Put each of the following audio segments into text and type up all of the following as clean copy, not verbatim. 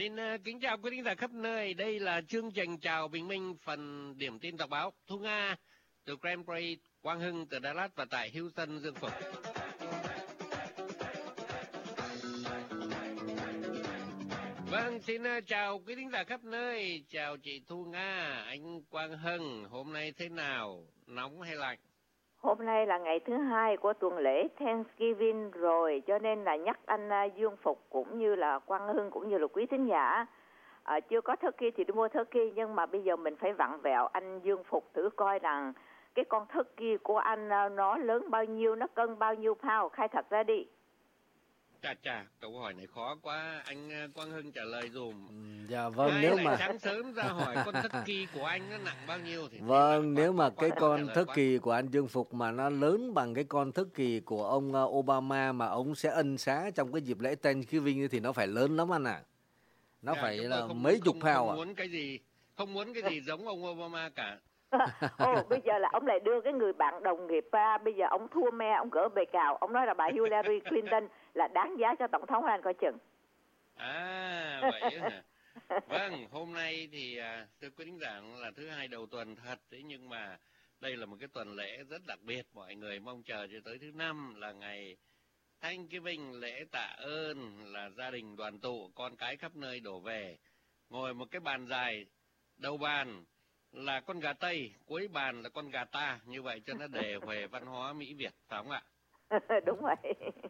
Xin kính chào quý thính giả khắp nơi. Đây là chương trình Chào Bình Minh, phần điểm tin đọc báo. Thu Nga từ Grand Prix, Quang Hưng từ Dallas và tại Houston, Dương Phục. Vâng, xin chào quý thính giả khắp nơi. Chào chị Thu Nga, anh Quang Hưng. Hôm nay thế nào? Nóng hay lạnh? Hôm nay là ngày thứ hai của tuần lễ Thanksgiving rồi, cho nên là nhắc anh Dương Phục cũng như là Quang Hưng cũng như là quý thính giả chưa có turkey thì đi mua turkey, nhưng mà bây giờ mình phải vặn vẹo anh Dương Phục thử coi rằng cái con turkey của anh nó lớn bao nhiêu, nó cân bao nhiêu pound, khai thật ra đi. Chà, câu hỏi này khó quá, anh Quang Hưng trả lời dùm. Dạ vâng, Mai nếu lại mà sáng sớm ra hỏi con turkey của anh nó nặng bao nhiêu thì vâng, nếu mà cái con turkey của anh Dương Phục mà nó lớn bằng cái con turkey của ông Obama mà ông sẽ ân xá trong cái dịp lễ Thanksgiving thì nó phải lớn lắm anh ạ. Nó phải là mấy chục pound Không muốn cái gì giống ông Obama cả. Bây giờ là ông lại đưa cái người bạn đồng nghiệp ra, bây giờ ông thua me, ông gỡ bề cào, ông nói là bà Hillary Clinton là đáng giá cho tổng thống anh coi chừng. Vậy hả? Vâng, hôm nay thì thưa quý thính giả là thứ hai đầu tuần thật, thế nhưng mà đây là một cái tuần lễ rất đặc biệt, mọi người mong chờ cho tới thứ năm là ngày Thanksgiving, lễ tạ ơn, là gia đình đoàn tụ, con cái khắp nơi đổ về, ngồi một cái bàn dài, đầu bàn là con gà Tây, cuối bàn là con gà ta, như vậy cho nó đề huề văn hóa Mỹ Việt, phải không ạ? Đúng vậy.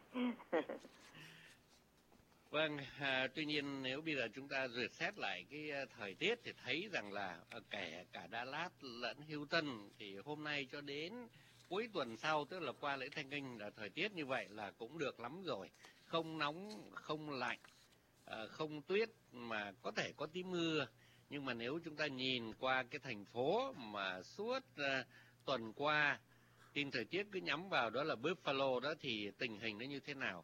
Vâng, tuy nhiên nếu bây giờ chúng ta duyệt xét lại cái thời tiết thì thấy rằng là kể cả Dallas lẫn Houston thì hôm nay cho đến cuối tuần sau, tức là qua lễ Thanh Kinh, là thời tiết như vậy là cũng được lắm rồi. Không nóng, không lạnh, không tuyết, mà có thể có tí mưa. Nhưng mà nếu chúng ta nhìn qua cái thành phố mà suốt tuần qua tin thời tiết cứ nhắm vào đó là Buffalo đó, thì tình hình nó như thế nào?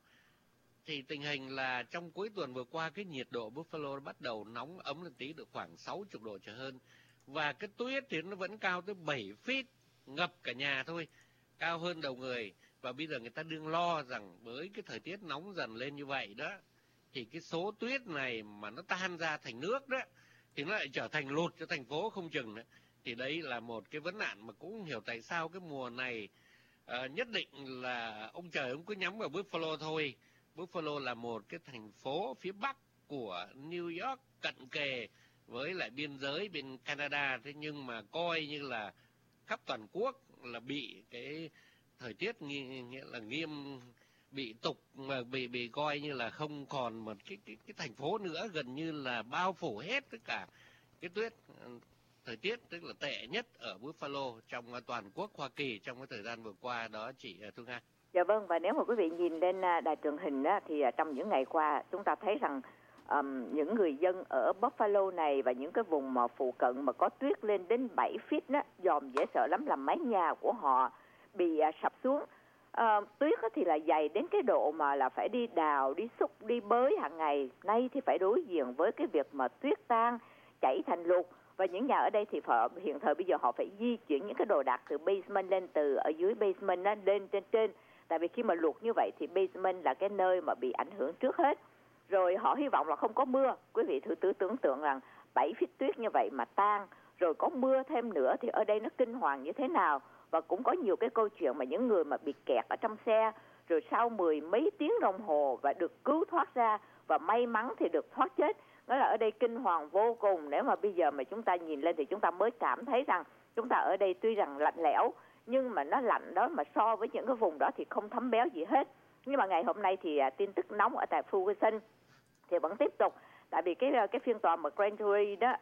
Thì tình hình là trong cuối tuần vừa qua cái nhiệt độ Buffalo bắt đầu nóng ấm lên tí, được khoảng 60 độ trở hơn. Và cái tuyết thì nó vẫn cao tới 7 feet, ngập cả nhà thôi, cao hơn đầu người. Và bây giờ người ta đương lo rằng với cái thời tiết nóng dần lên như vậy đó, thì cái số tuyết này mà nó tan ra thành nước đó, thì nó lại trở thành lụt cho thành phố không chừng nữa. Thì đấy là một cái vấn nạn mà cũng không hiểu tại sao cái mùa này nhất định là ông trời ông cứ nhắm vào Buffalo thôi. Buffalo là một cái thành phố phía bắc của New York, cận kề với lại biên giới bên Canada, thế nhưng mà coi như là khắp toàn quốc là bị cái thời tiết nghĩa là nghiêm, bị tục, mà bị coi như là không còn một cái thành phố nữa, gần như là bao phủ hết tất cả cái tuyết. Thời tiết tức là tệ nhất ở Buffalo trong toàn quốc Hoa Kỳ trong cái thời gian vừa qua đó, chị Thu Nga. Dạ vâng, và nếu mà quý vị nhìn lên đài truyền hình đó, thì trong những ngày qua chúng ta thấy rằng những người dân ở Buffalo này và những cái vùng mà phụ cận mà có tuyết lên đến 7 feet đó, dòm dễ sợ lắm, làm mái nhà của họ bị sập xuống. Tuyết thì là dày đến cái độ mà là phải đi đào, đi xúc, đi bới hàng ngày. Nay thì phải đối diện với cái việc mà tuyết tan, chảy thành lụt. Và những nhà ở đây thì hiện thời bây giờ họ phải di chuyển những cái đồ đạc từ basement lên, từ ở dưới basement lên trên. Tại vì khi mà lụt như vậy thì basement là cái nơi mà bị ảnh hưởng trước hết. Rồi họ hy vọng là không có mưa. Quý vị thử tưởng tượng rằng 7 feet tuyết như vậy mà tan, rồi có mưa thêm nữa thì ở đây nó kinh hoàng như thế nào. Và cũng có nhiều cái câu chuyện mà những người mà bị kẹt ở trong xe, rồi sau 10 mấy tiếng đồng hồ và được cứu thoát ra, và may mắn thì được thoát chết. Đó là ở đây kinh hoàng vô cùng. Nếu mà bây giờ mà chúng ta nhìn lên thì chúng ta mới cảm thấy rằng chúng ta ở đây tuy rằng lạnh lẽo, nhưng mà nó lạnh đó mà so với những cái vùng đó thì không thấm béo gì hết. Nhưng mà ngày hôm nay thì tin tức nóng ở tại Ferguson thì vẫn tiếp tục. Tại vì cái phiên tòa mà Grand Jury đó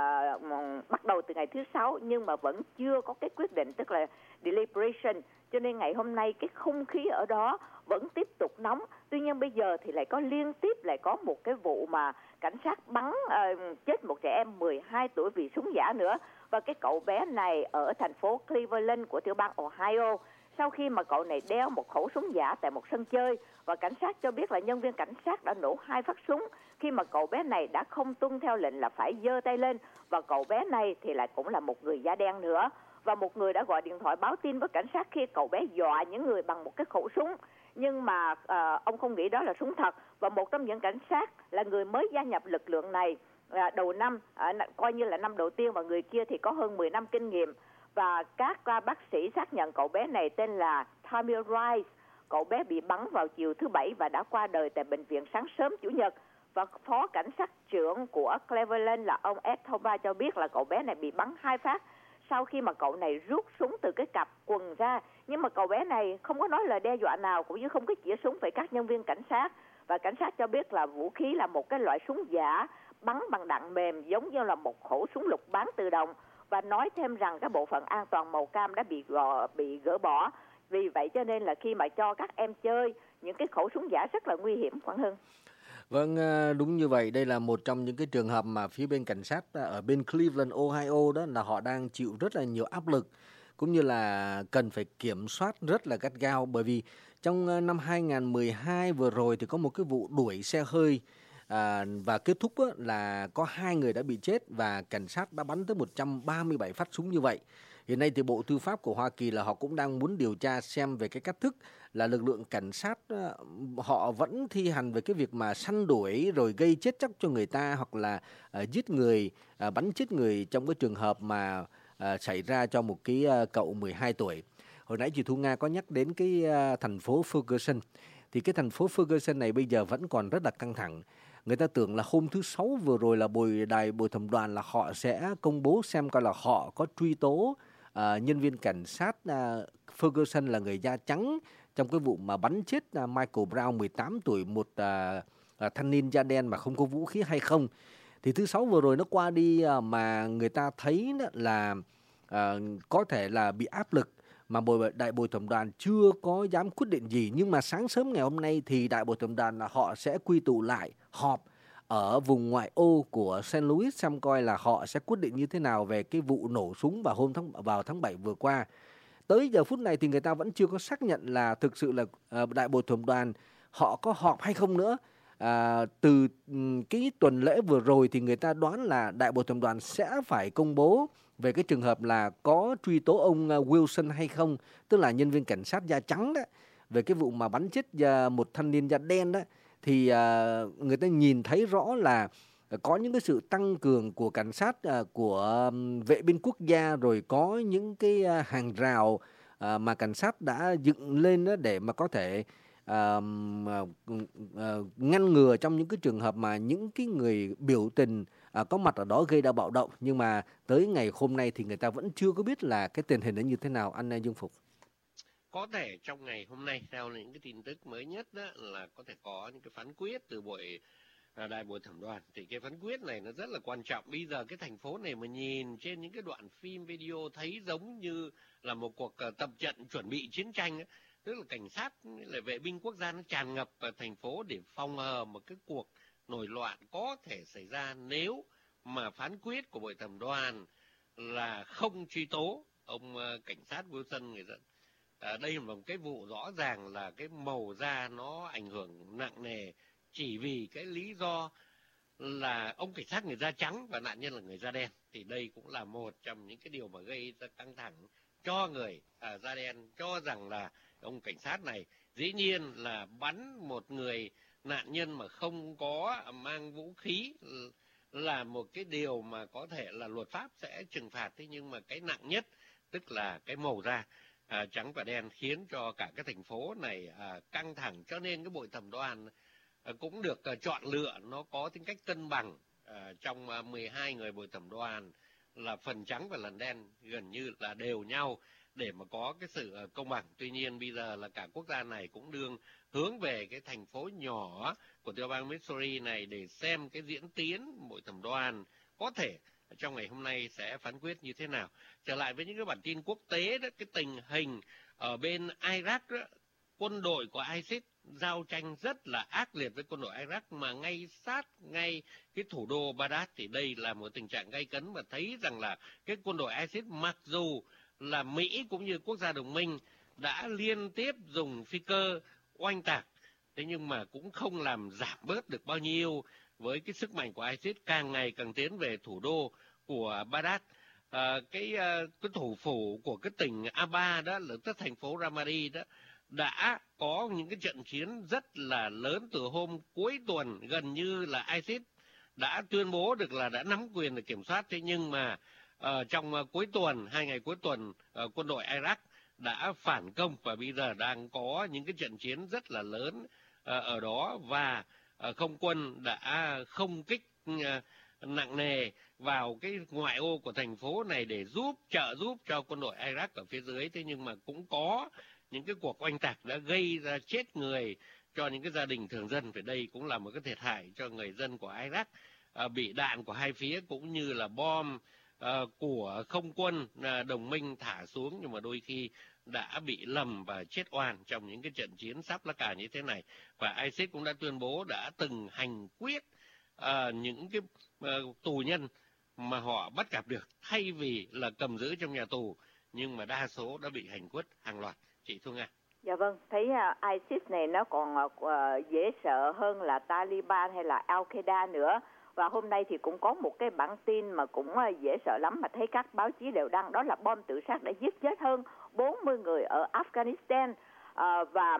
bắt đầu từ ngày thứ Sáu, nhưng mà vẫn chưa có cái quyết định, tức là deliberation. Cho nên ngày hôm nay cái không khí ở đó vẫn tiếp tục nóng. Tuy nhiên bây giờ thì lại có liên tiếp lại có một cái vụ mà cảnh sát bắn chết một trẻ em 12 tuổi vì súng giả nữa. Và cái cậu bé này ở thành phố Cleveland của tiểu bang Ohio, sau khi mà cậu này đeo một khẩu súng giả tại một sân chơi, và cảnh sát cho biết là nhân viên cảnh sát đã nổ 2 phát súng khi mà cậu bé này đã không tuân theo lệnh là phải giơ tay lên. Và cậu bé này thì lại cũng là một người da đen nữa. và một người đã gọi điện thoại báo tin với cảnh sát khi cậu bé dọa những người bằng một cái khẩu súng. Nhưng mà ông không nghĩ đó là súng thật. Và một trong những cảnh sát là người mới gia nhập lực lượng này đầu năm, coi như là năm đầu tiên, và người kia thì có hơn 10 năm kinh nghiệm. Và các bác sĩ xác nhận cậu bé này tên là Tamir Rice. Cậu bé bị bắn vào chiều thứ Bảy và đã qua đời tại bệnh viện sáng sớm Chủ nhật. Và phó cảnh sát trưởng của Cleveland là ông Ed Thoba cho biết là cậu bé này bị bắn 2 phát sau khi mà cậu này rút súng từ cái cặp quần ra. Nhưng mà cậu bé này không có nói lời đe dọa nào, cũng như không có chĩa súng về các nhân viên cảnh sát. Và cảnh sát cho biết là vũ khí là một cái loại súng giả bắn bằng đạn mềm giống như là một khẩu súng lục bán tự động. Và nói thêm rằng cái bộ phận an toàn màu cam đã bị gỡ bỏ. Vì vậy cho nên là khi mà cho các em chơi những cái khẩu súng giả rất là nguy hiểm, Quang Hưng. Vâng, đúng như vậy. Đây là một trong những cái trường hợp mà phía bên cảnh sát ở bên Cleveland, Ohio đó là họ đang chịu rất là nhiều áp lực, cũng như là cần phải kiểm soát rất là gắt gao. Bởi vì trong năm 2012 vừa rồi thì có một cái vụ đuổi xe hơi và kết thúc là có 2 người đã bị chết và cảnh sát đã bắn tới 137 phát súng như vậy. Hiện nay thì Bộ Tư pháp của Hoa Kỳ là họ cũng đang muốn điều tra xem về cái cách thức là lực lượng cảnh sát họ vẫn thi hành về cái việc mà săn đuổi rồi gây chết chóc cho người ta, hoặc là giết người, bắn chết người trong cái trường hợp mà xảy ra cho một cái cậu 12 tuổi. Hồi nãy chị Thu Nga có nhắc đến cái thành phố Ferguson. Thì cái thành phố Ferguson này bây giờ vẫn còn rất là căng thẳng. Người ta tưởng là hôm thứ Sáu vừa rồi là bồi thẩm đoàn là họ sẽ công bố xem coi là họ có truy tố nhân viên cảnh sát Ferguson là người da trắng trong cái vụ mà bắn chết Michael Brown 18 tuổi, một thanh niên da đen mà không có vũ khí hay không. Thì thứ Sáu vừa rồi nó qua đi mà người ta thấy là có thể là bị áp lực, mà đại bồi thẩm đoàn chưa có dám quyết định gì. Nhưng mà sáng sớm ngày hôm nay thì đại bồi thẩm đoàn là họ sẽ quy tụ lại họp ở vùng ngoại ô của St. Louis xem coi là họ sẽ quyết định như thế nào về cái vụ nổ súng vào tháng 7 vừa qua. Tới giờ phút này thì người ta vẫn chưa có xác nhận là thực sự là đại bồi thẩm đoàn họ có họp hay không nữa. Từ cái tuần lễ vừa rồi thì người ta đoán là đại bồi thẩm đoàn sẽ phải công bố về cái trường hợp là có truy tố ông Wilson hay không, tức là nhân viên cảnh sát da trắng đó, về cái vụ mà bắn chết một thanh niên da đen đó. Thì người ta nhìn thấy rõ là có những cái sự tăng cường của cảnh sát, của vệ binh quốc gia, rồi có những cái hàng rào mà cảnh sát đã dựng lên đó để mà có thể ngăn ngừa trong những cái trường hợp mà những cái người biểu tình có mặt ở đó gây ra bạo động. Nhưng mà tới ngày hôm nay thì người ta vẫn chưa có biết là cái tình hình nó như thế nào, anh Dương Phục. Có thể trong ngày hôm nay, theo những cái tin tức mới nhất đó, là có thể có những cái phán quyết từ đại bồi thẩm đoàn. Thì cái phán quyết này nó rất là quan trọng. Bây giờ cái thành phố này mà nhìn trên những cái đoạn phim video thấy giống như là một cuộc tập trận chuẩn bị chiến tranh ấy. Tức là cảnh sát lại vệ binh quốc gia nó tràn ngập vào thành phố để phòng ngừa một cái cuộc nổi loạn có thể xảy ra nếu mà phán quyết của bồi thẩm đoàn là không truy tố ông cảnh sát Wilson người dân. Đây là một cái vụ rõ ràng là cái màu da nó ảnh hưởng nặng nề chỉ vì cái lý do là ông cảnh sát người da trắng và nạn nhân là người da đen. Thì đây cũng là một trong những cái điều mà gây ra căng thẳng cho người da đen, cho rằng là ông cảnh sát này dĩ nhiên là bắn một người nạn nhân mà không có mang vũ khí là một cái điều mà có thể là luật pháp sẽ trừng phạt. Thế nhưng mà cái nặng nhất tức là cái màu da trắng và đen khiến cho cả cái thành phố này căng thẳng. Cho nên cái bồi thẩm đoàn cũng được chọn lựa nó có tính cách cân bằng. Trong 12 người bồi thẩm đoàn là phần trắng và lần đen gần như là đều nhau để mà có cái sự công bằng. Tuy nhiên bây giờ là cả quốc gia này cũng đương hướng về cái thành phố nhỏ của tiểu bang Missouri này để xem cái diễn tiến bồi thẩm đoàn có thể trong ngày hôm nay sẽ phán quyết như thế nào. Trở lại với những cái bản tin quốc tế đó, cái tình hình ở bên Iraq đó, quân đội của ISIS giao tranh rất là ác liệt với quân đội Iraq mà ngay cái thủ đô Baghdad. Thì đây là một tình trạng gay cấn và thấy rằng là cái quân đội ISIS mặc dù là Mỹ cũng như quốc gia đồng minh đã liên tiếp dùng phi cơ oanh tạc, thế nhưng mà cũng không làm giảm bớt được bao nhiêu với cái sức mạnh của ISIS càng ngày càng tiến về thủ đô của Baghdad. cái thủ phủ của cái tỉnh Aba đó, là cái thành phố Ramadi đó, đã có những cái trận chiến rất là lớn từ hôm cuối tuần. Gần như là ISIS đã tuyên bố được là đã nắm quyền để kiểm soát. Thế nhưng mà trong cuối tuần, 2 ngày cuối tuần, quân đội Iraq đã phản công và bây giờ đang có những cái trận chiến rất là lớn ở đó, và không quân đã không kích nặng nề vào cái ngoại ô của thành phố này để trợ giúp cho quân đội Iraq ở phía dưới. Thế nhưng mà cũng có những cái cuộc oanh tạc đã gây ra chết người cho những cái gia đình thường dân. Và đây cũng là một cái thiệt hại cho người dân của Iraq, bị đạn của hai phía cũng như là bom của không quân đồng minh thả xuống, nhưng mà đôi khi đã bị lầm và chết oan trong những cái trận chiến sắp lá cà như thế này. Và ISIS cũng đã tuyên bố đã từng hành quyết những cái tù nhân mà họ bắt gặp được, thay vì là cầm giữ trong nhà tù, nhưng mà đa số đã bị hành quyết hàng loạt. Chị Thu Nga. Dạ vâng, thấy ISIS này nó còn dễ sợ hơn là Taliban hay là Al-Qaeda nữa. Và hôm nay thì cũng có một cái bản tin mà cũng dễ sợ lắm mà thấy các báo chí đều đăng, đó là bom tự sát đã giết chết hơn 40 người ở Afghanistan. Và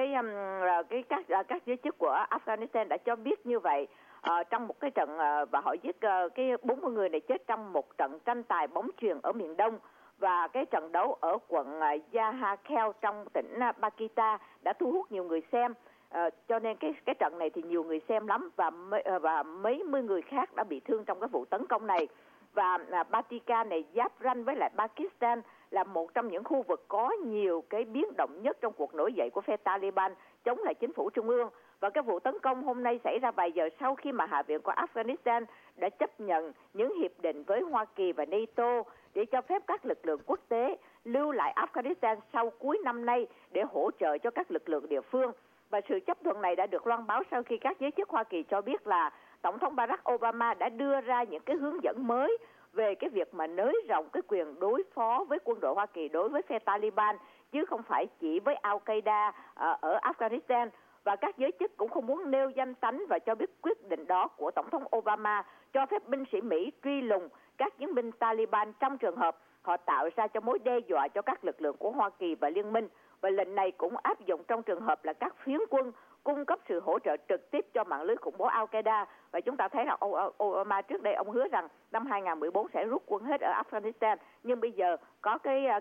các giới chức của Afghanistan đã cho biết như vậy trong một cái trận, và họ giết cái 40 người này chết trong một trận tranh tài bóng chuyền ở miền Đông. Và cái trận đấu ở quận Yahakel trong tỉnh Pakita đã thu hút nhiều người xem, cho nên cái trận này thì nhiều người xem lắm, và mấy mươi người khác đã bị thương trong cái vụ tấn công này. Và Pakita này giáp ranh với lại Pakistan, là một trong những khu vực có nhiều cái biến động nhất trong cuộc nổi dậy của phe Taliban chống lại chính phủ trung ương. Và cái vụ tấn công hôm nay xảy ra vài giờ sau khi mà Hạ viện của Afghanistan đã chấp nhận những hiệp định với Hoa Kỳ và NATO để cho phép các lực lượng quốc tế lưu lại Afghanistan sau cuối năm nay để hỗ trợ cho các lực lượng địa phương. Và sự chấp thuận này đã được loan báo sau khi các giới chức Hoa Kỳ cho biết là Tổng thống Barack Obama đã đưa ra những cái hướng dẫn mới về cái việc mà nới rộng cái quyền đối phó với quân đội Hoa Kỳ đối với phe Taliban, chứ không phải chỉ với Al-Qaeda ở Afghanistan. Và các giới chức cũng không muốn nêu danh tánh và cho biết quyết định đó của Tổng thống Obama cho phép binh sĩ Mỹ truy lùng các chiến binh Taliban trong trường hợp họ tạo ra cho mối đe dọa cho các lực lượng của Hoa Kỳ và liên minh. Và lệnh này cũng áp dụng trong trường hợp là các phiến quân cung cấp sự hỗ trợ trực tiếp cho mạng lưới khủng bố Al-Qaeda. Và chúng ta thấy rằng Obama trước đây ông hứa rằng năm 2014 sẽ rút quân hết ở Afghanistan, nhưng bây giờ có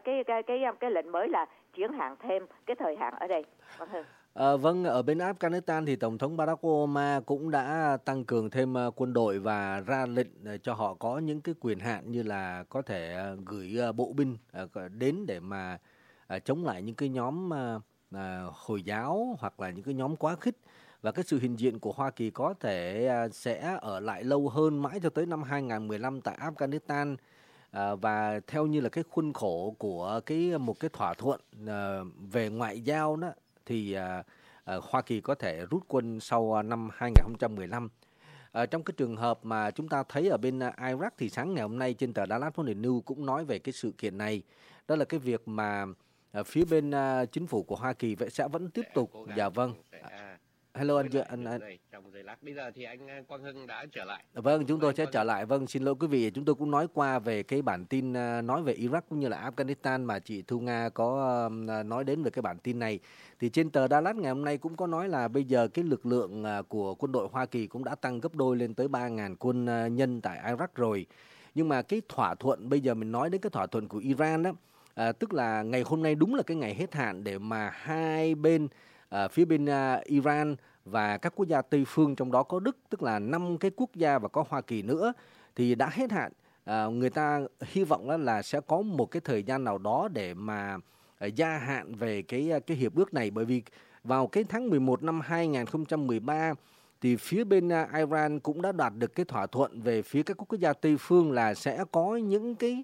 cái lệnh mới là chuyển hạn thêm cái thời hạn ở đây. Vâng, ở bên Afghanistan thì Tổng thống Barack Obama cũng đã tăng cường thêm quân đội và ra lệnh cho họ có những cái quyền hạn như là có thể gửi bộ binh đến để mà chống lại những cái nhóm Hồi giáo hoặc là những cái nhóm quá khích. Và cái sự hiện diện của Hoa Kỳ có thể sẽ ở lại lâu hơn mãi cho tới năm 2015 tại Afghanistan. Và theo như là cái khuôn khổ của một cái thỏa thuận về ngoại giao đó, thì Hoa Kỳ có thể rút quân sau năm 2015. Trong cái trường hợp mà chúng ta thấy ở bên Iraq thì sáng ngày hôm nay trên tờ Dallas Morning News cũng nói về cái sự kiện này. Đó là cái việc mà phía bên chính phủ của Hoa Kỳ sẽ vẫn tiếp tục. Dạ vâng. Hello anh. Trong giây lát bây giờ thì anh Quang Hưng đã trở lại. Vâng, chúng tôi sẽ trở lại. Vâng, xin lỗi quý vị, chúng tôi cũng nói qua về cái bản tin nói về Iraq cũng như là Afghanistan mà chị Thu Nga có nói đến về cái bản tin này. Thì trên tờ Dallas ngày hôm nay cũng có nói là bây giờ cái lực lượng của quân đội Hoa Kỳ cũng đã tăng gấp đôi lên tới 3.000 quân nhân tại Iraq rồi. Nhưng mà cái thỏa thuận, bây giờ mình nói đến cái thỏa thuận của Iran đó, tức là ngày hôm nay đúng là cái ngày hết hạn để mà hai bên, phía bên Iran và các quốc gia Tây phương, trong đó có Đức, tức là 5 cái quốc gia và có Hoa Kỳ nữa, thì đã hết hạn. Người ta hy vọng là sẽ có một cái thời gian nào đó để mà gia hạn về cái hiệp ước này, bởi vì vào cái tháng 11 năm 2013 thì phía bên Iran cũng đã đạt được cái thỏa thuận về phía các quốc gia Tây phương là sẽ có những cái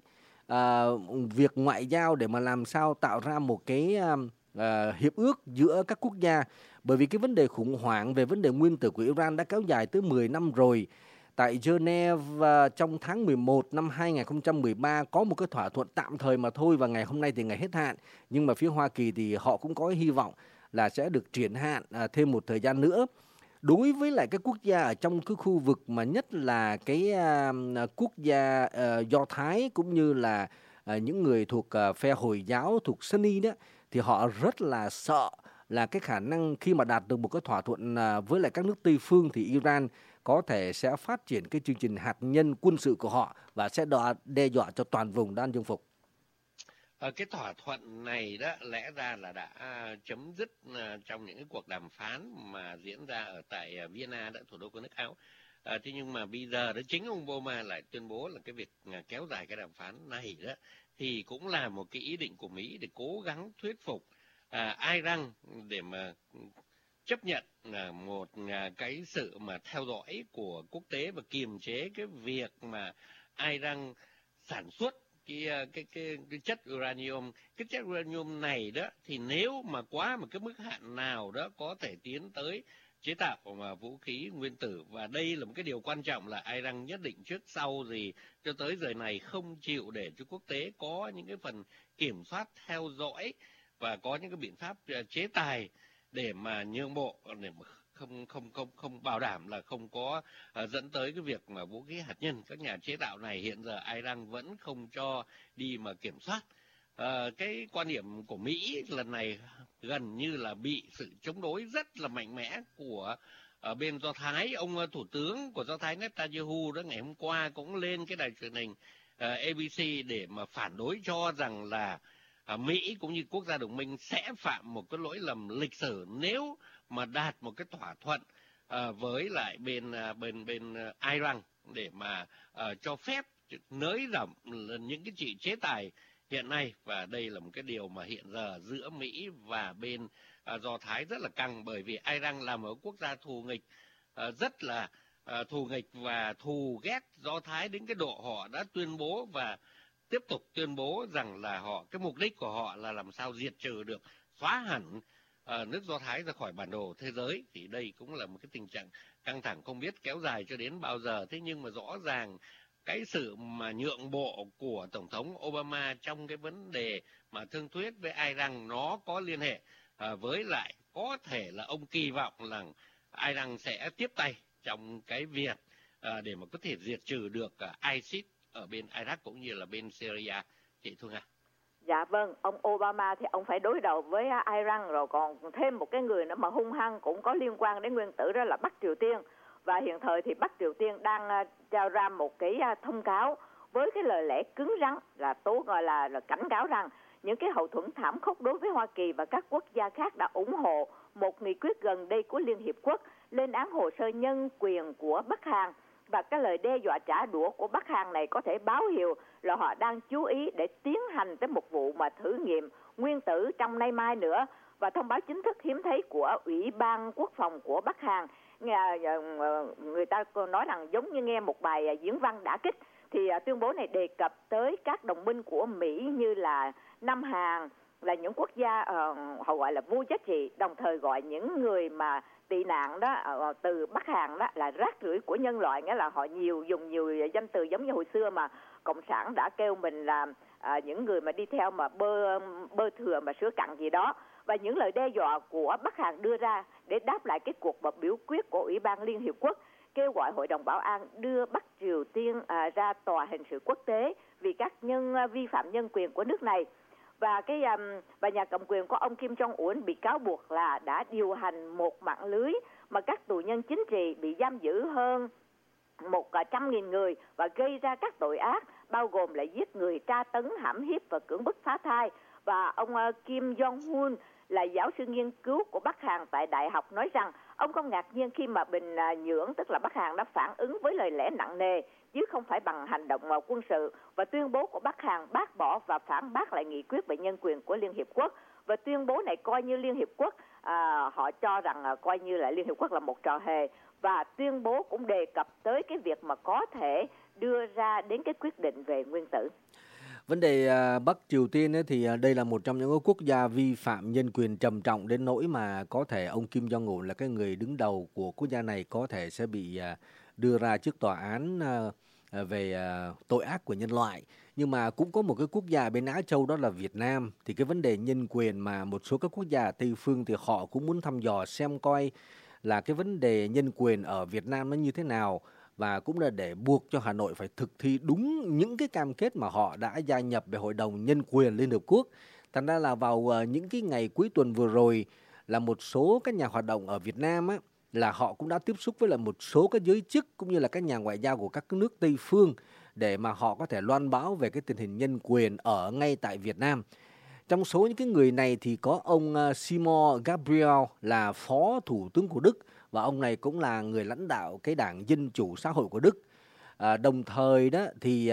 việc ngoại giao để mà làm sao tạo ra một cái hiệp ước giữa các quốc gia. Bởi vì cái vấn đề khủng hoảng về vấn đề nguyên tử của Iran đã kéo dài tới 10 năm rồi. Tại Geneva trong tháng 11 năm 2013 có một cái thỏa thuận tạm thời mà thôi, và ngày hôm nay thì ngày hết hạn. Nhưng mà phía Hoa Kỳ thì họ cũng có hy vọng là sẽ được triển hạn thêm một thời gian nữa. đối với lại cái quốc gia ở trong cái khu vực mà nhất là cái quốc gia Do Thái cũng như là những người thuộc phe Hồi giáo thuộc Sunni đó, thì họ rất là sợ là cái khả năng khi mà đạt được một cái thỏa thuận với lại các nước Tây phương thì Iran có thể sẽ phát triển cái chương trình hạt nhân quân sự của họ và sẽ đe dọa cho toàn vùng đó, anh Dương Phục. Cái thỏa thuận này đó lẽ ra là đã chấm dứt trong những cái cuộc đàm phán mà diễn ra ở tại Vienna, đó, thủ đô của nước Áo. Thế nhưng mà bây giờ đó chính ông Obama lại tuyên bố là cái việc kéo dài cái đàm phán này đó thì cũng là một cái ý định của Mỹ để cố gắng thuyết phục Iran để mà chấp nhận một cái sự mà theo dõi của quốc tế và kiềm chế cái việc mà Iran sản xuất cái chất uranium. Cái chất uranium này đó thì nếu mà quá một cái mức hạn nào đó có thể tiến tới chế tạo mà vũ khí nguyên tử, và đây là một cái điều quan trọng là Iran nhất định trước sau gì cho tới giờ này không chịu để cho quốc tế có những cái phần kiểm soát theo dõi và có những cái biện pháp chế tài để mà nhượng bộ, để mà không bảo đảm là không có dẫn tới cái việc mà vũ khí hạt nhân. Các nhà chế tạo này hiện giờ Iran vẫn không cho đi mà kiểm soát. Cái quan điểm của Mỹ lần này gần như là bị sự chống đối rất là mạnh mẽ của bên Do Thái. Ông thủ tướng của Do Thái Netanyahu đó ngày hôm qua cũng lên cái đài truyền hình ABC để mà phản đối, cho rằng là Mỹ cũng như quốc gia đồng minh sẽ phạm một cái lỗi lầm lịch sử nếu mà đạt một cái thỏa thuận với lại bên Iran để mà cho phép nới rộng những cái chế tài hiện nay. Và đây là một cái điều mà hiện giờ giữa Mỹ và bên Do Thái rất là căng, bởi vì Iran là một quốc gia thù nghịch, rất là thù nghịch và thù ghét Do Thái đến cái độ họ đã tuyên bố và tiếp tục tuyên bố rằng là cái mục đích của họ là làm sao diệt trừ được, xóa hẳn nước Do Thái ra khỏi bản đồ thế giới. Thì đây cũng là một cái tình trạng căng thẳng không biết kéo dài cho đến bao giờ. Thế nhưng mà rõ ràng cái sự mà nhượng bộ của Tổng thống Obama trong cái vấn đề mà thương thuyết với Iran nó có liên hệ với lại có thể là ông kỳ vọng là Iran sẽ tiếp tay trong cái việc để mà có thể diệt trừ được ISIS ở bên Iraq cũng như là bên Syria. Chị Thu Nga. Dạ vâng, ông Obama thì ông phải đối đầu với Iran, rồi còn thêm một cái người nữa mà hung hăng cũng có liên quan đến nguyên tử, đó là Bắc Triều Tiên. Và hiện thời thì Bắc Triều Tiên đang trao ra một cái thông cáo với cái lời lẽ cứng rắn là gọi là cảnh cáo rằng những cái hậu thuẫn thảm khốc đối với Hoa Kỳ và các quốc gia khác đã ủng hộ một nghị quyết gần đây của Liên Hiệp Quốc lên án hồ sơ nhân quyền của Bắc Hàn. Và cái lời đe dọa trả đũa của Bắc Hàn này có thể báo hiệu là họ đang chú ý để tiến hành tới một vụ mà thử nghiệm nguyên tử trong nay mai nữa. Và thông báo chính thức hiếm thấy của Ủy ban Quốc phòng của Bắc Hàn, người ta nói rằng giống như nghe một bài diễn văn đả kích. Thì tuyên bố này đề cập tới các đồng minh của Mỹ như là Nam Hàn, là những quốc gia họ gọi là vô giá trị, đồng thời gọi những người mà tị nạn đó từ Bắc Hàn đó là rác rưởi của nhân loại, nghĩa là họ dùng nhiều danh từ giống như hồi xưa mà cộng sản đã kêu mình là những người mà đi theo mà bơ thừa mà sữa cặn gì đó. Và những lời đe dọa của Bắc Hàn đưa ra để đáp lại cái cuộc biểu quyết của Ủy ban Liên Hiệp Quốc kêu gọi Hội đồng Bảo an đưa Bắc Triều Tiên ra tòa hình sự quốc tế vì các vi phạm nhân quyền của nước này. Và nhà cầm quyền của ông Kim Jong-un bị cáo buộc là đã điều hành một mạng lưới mà các tù nhân chính trị bị giam giữ hơn 100.000 người và gây ra các tội ác bao gồm là giết người, tra tấn, hãm hiếp và cưỡng bức phá thai. Và ông Kim Jong-un là giáo sư nghiên cứu của Bắc Hàn tại đại học nói rằng ông không ngạc nhiên khi mà Bình Nhưỡng, tức là Bắc Hàn, đã phản ứng với lời lẽ nặng nề chứ không phải bằng hành động quân sự. Và tuyên bố của Bắc Hàn bác bỏ và phản bác lại nghị quyết về nhân quyền của Liên Hiệp Quốc. Và tuyên bố này coi như Liên Hiệp Quốc, họ cho rằng coi như là Liên Hiệp Quốc là một trò hề. Và tuyên bố cũng đề cập tới cái việc mà có thể đưa ra đến cái quyết định về nguyên tử. Vấn đề Bắc Triều Tiên ấy, thì đây là một trong những quốc gia vi phạm nhân quyền trầm trọng đến nỗi mà có thể ông Kim Jong-un là cái người đứng đầu của quốc gia này có thể sẽ bị đưa ra trước tòa án về tội ác của nhân loại. Nhưng mà cũng có một cái quốc gia bên Á Châu đó là Việt Nam. Thì cái vấn đề nhân quyền mà một số các quốc gia ở Tây Phương thì họ cũng muốn thăm dò xem coi là cái vấn đề nhân quyền ở Việt Nam nó như thế nào, và cũng là để buộc cho Hà Nội phải thực thi đúng những cái cam kết mà họ đã gia nhập về Hội đồng Nhân quyền Liên Hợp Quốc. Thành ra là vào những cái ngày cuối tuần vừa rồi là một số các nhà hoạt động ở Việt Nam á, là họ cũng đã tiếp xúc với lại một số các giới chức cũng như là các nhà ngoại giao của các nước Tây phương để mà họ có thể loan báo về cái tình hình nhân quyền ở ngay tại Việt Nam. Trong số những cái người này thì có ông Simon Gabriel là Phó Thủ tướng của Đức, và ông này cũng là người lãnh đạo cái Đảng Dân Chủ Xã hội của Đức. Đồng thời đó thì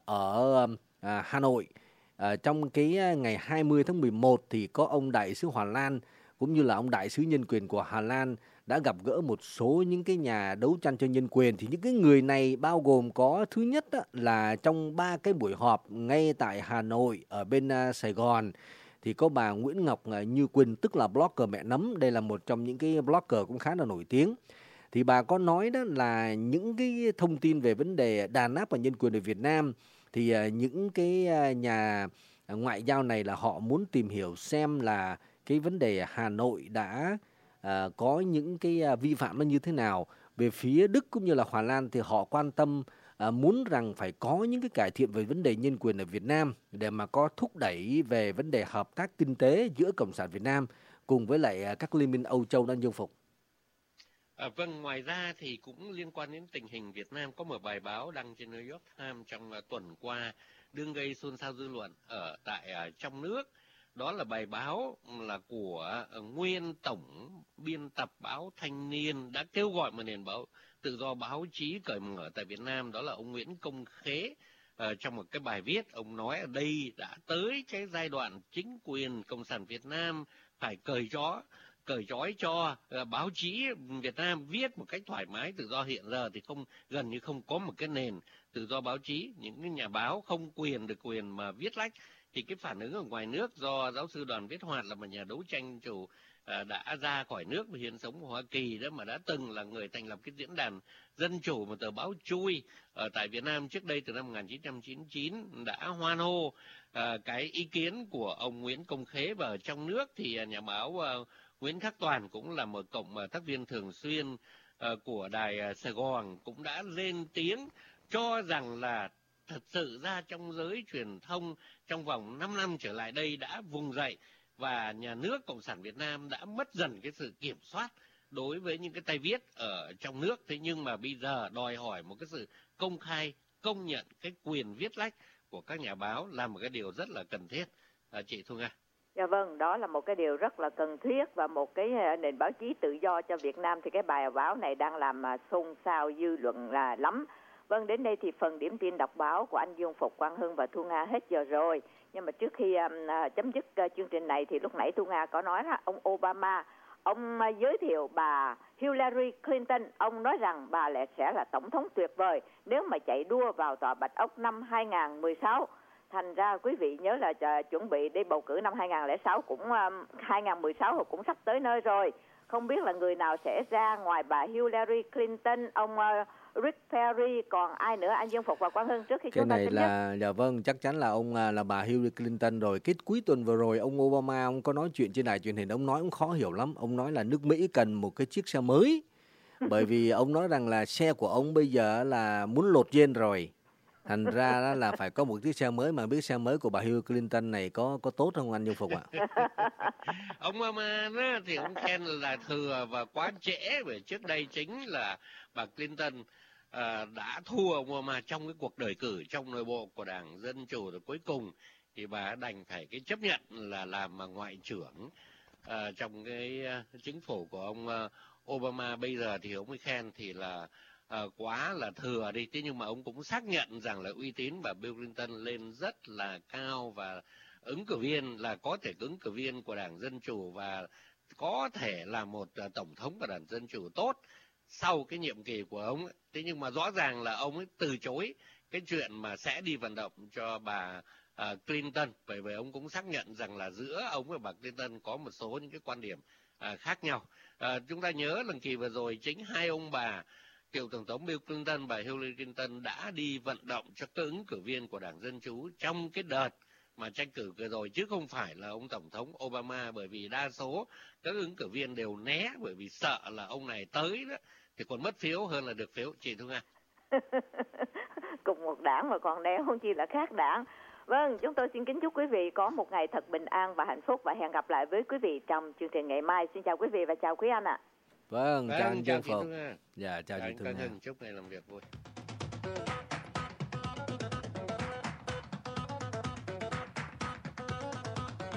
ở Hà Nội, trong cái ngày 20 tháng 11 thì có ông Đại sứ Hà Lan cũng như là ông Đại sứ Nhân quyền của Hà Lan đã gặp gỡ một số những cái nhà đấu tranh cho nhân quyền. Thì những cái người này bao gồm có, thứ nhất đó, là trong 3 cái buổi họp ngay tại Hà Nội ở bên Sài Gòn thì có bà Nguyễn Ngọc Như Quỳnh, tức là blogger Mẹ Nấm. Đây là một trong những cái blogger cũng khá là nổi tiếng. Thì bà có nói đó là những cái thông tin về vấn đề đàn áp và nhân quyền ở Việt Nam thì những cái nhà ngoại giao này là họ muốn tìm hiểu xem là cái vấn đề Hà Nội đã có những cái vi phạm nó như thế nào. Về phía Đức cũng như là Hà Lan thì họ quan tâm muốn rằng phải có những cái cải thiện về vấn đề nhân quyền ở Việt Nam để mà có thúc đẩy về vấn đề hợp tác kinh tế giữa Cộng sản Việt Nam cùng với lại các liên minh Âu Châu đang Dương Phục. Vâng, ngoài ra thì cũng liên quan đến tình hình Việt Nam, có một bài báo đăng trên New York Times trong tuần qua đương gây xôn xao dư luận ở tại trong nước. Đó là bài báo là của nguyên tổng biên tập báo Thanh Niên đã kêu gọi một nền tự do báo chí cởi mở tại Việt Nam, đó là ông Nguyễn Công Khế. Trong một cái bài viết, ông nói ở đây đã tới cái giai đoạn chính quyền Cộng sản Việt Nam phải cởi trói cho báo chí Việt Nam viết một cách thoải mái tự do. Hiện giờ thì gần như không có một cái nền tự do báo chí, những cái nhà báo không được quyền mà viết lách. Thì cái phản ứng ở ngoài nước do giáo sư Đoàn Viết Hoạt là một nhà đấu tranh chủ đã ra khỏi nước và hiện sống ở Hoa Kỳ đó, mà đã từng là người thành lập cái diễn đàn dân chủ, một tờ báo chui ở tại Việt Nam trước đây từ năm 1999, đã hoan hô cái ý kiến của ông Nguyễn Công Khế. Và ở trong nước thì nhà báo Nguyễn Khắc Toàn cũng là một cộng tác viên thường xuyên của đài Sài Gòn cũng đã lên tiếng cho rằng là thật sự ra trong giới truyền thông trong vòng 5 năm trở lại đây đã vùng dậy và nhà nước Cộng sản Việt Nam đã mất dần cái sự kiểm soát đối với những cái tay viết ở trong nước. Thế nhưng mà bây giờ đòi hỏi một cái sự công khai, công nhận cái quyền viết lách của các nhà báo là một cái điều rất là cần thiết. Chị Thu Nga. Dạ vâng, đó là một cái điều rất là cần thiết, và một cái nền báo chí tự do cho Việt Nam thì cái bài báo này đang làm xôn xao dư luận là lắm. Vâng, đến đây thì phần điểm tin đọc báo của anh Dương Phục, Quang Hưng và Thu Nga hết giờ rồi. Nhưng mà trước khi chấm dứt chương trình này thì lúc nãy Thu Nga có nói là ông Obama, ông giới thiệu bà Hillary Clinton, ông nói rằng bà sẽ là tổng thống tuyệt vời nếu mà chạy đua vào Tòa Bạch Ốc năm 2016. Thành ra quý vị nhớ là chuẩn bị đi bầu cử năm 2006 2016 cũng sắp tới nơi rồi. Không biết là người nào sẽ ra ngoài bà Hillary Clinton, ông Rick Perry, còn ai nữa anh Dương Phục và Quang Hưng trước khi chúng ta chấm dứt? Cái này là dạ vâng, chắc chắn là ông là bà Hillary Clinton rồi. Cái cuối tuần vừa rồi ông Obama ông có nói chuyện trên đài truyền hình, ông nói cũng khó hiểu lắm. Ông nói là nước Mỹ cần một cái chiếc xe mới. Bởi vì ông nói rằng là xe của ông bây giờ là muốn lột gen rồi. Thành ra đó là phải có một chiếc xe mới, mà biết xe mới của bà Hillary Clinton này có tốt không anh Dương Phục ạ? Ông Obama thì ông khen là thừa và quá trễ, bởi trước đây chính là bà Clinton đã thua ông Obama trong cái cuộc đề cử trong nội bộ của Đảng Dân Chủ, rồi cuối cùng thì bà đành phải chấp nhận là làm ngoại trưởng trong cái chính phủ của ông Obama. Bây giờ thì ông mới khen thì là quá là thừa đi. Thế nhưng mà ông cũng xác nhận rằng là uy tín bà Bill Clinton lên rất là cao, và ứng cử viên là có thể ứng cử viên của Đảng Dân Chủ và có thể là một tổng thống của Đảng Dân Chủ tốt sau cái nhiệm kỳ của ông ấy. Thế nhưng mà rõ ràng là ông ấy từ chối cái chuyện mà sẽ đi vận động cho bà Clinton, bởi vì ông cũng xác nhận rằng là giữa ông và bà Clinton có một số những cái quan điểm khác nhau. Chúng ta nhớ lần kỳ vừa rồi chính hai ông bà, cựu tổng thống Bill Clinton và Hillary Clinton, đã đi vận động cho các ứng cử viên của Đảng Dân Chủ trong cái đợt mà tranh cử vừa rồi, chứ không phải là ông Tổng thống Obama, bởi vì đa số các ứng cử viên đều né bởi vì sợ là ông này tới đó thì còn mất phiếu hơn là được phiếu, chị Thu Nga. Cùng một đảng mà còn né, không chi là khác đảng. Vâng, chúng tôi xin kính chúc quý vị có một ngày thật bình an và hạnh phúc, và hẹn gặp lại với quý vị trong chương trình ngày mai. Xin chào quý vị và chào quý anh ạ. Vâng, chào anh chào Dương chị Phục. Thu Nga. Dạ, chào chị Thu Nga. Chúc ngày làm việc vui.